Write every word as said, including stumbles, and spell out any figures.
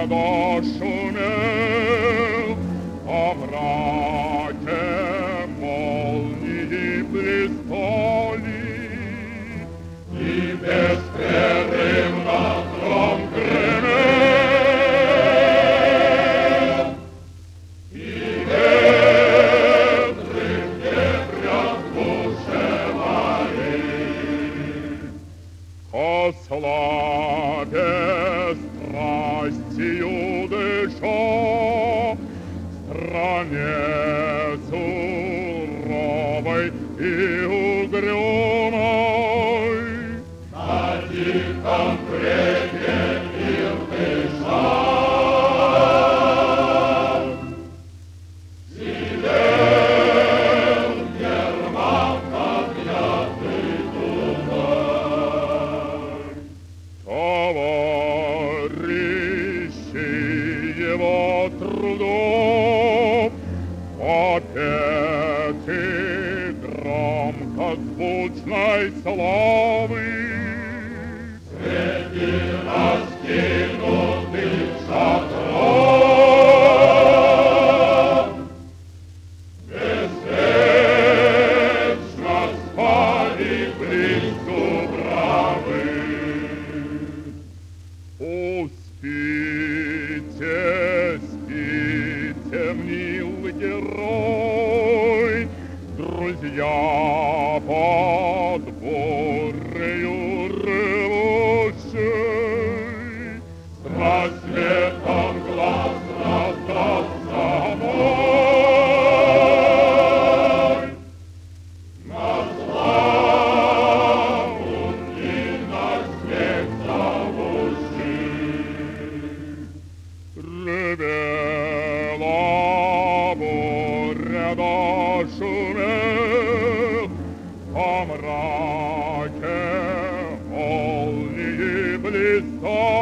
ряда шумел, а в мраке молнии блистали, и беспрерывно гром гремел, и ветры в дебрях бушевали. О славе страстью дыша, стране суровой и угрюмой, на тихом бреге мир дышал. Сидел Герман, как ясный Дунай. Товарищи его трудов опеты громко звучной славы среди раскинутых шатров беспечно спали близ Дубравы. Успите, спите, милый герой, друзья под бурею ревущей, с рассветом глаз раздастся мой. На славу и на смех зовущий. Ревела буря, шумел, а мраке молнии блистали.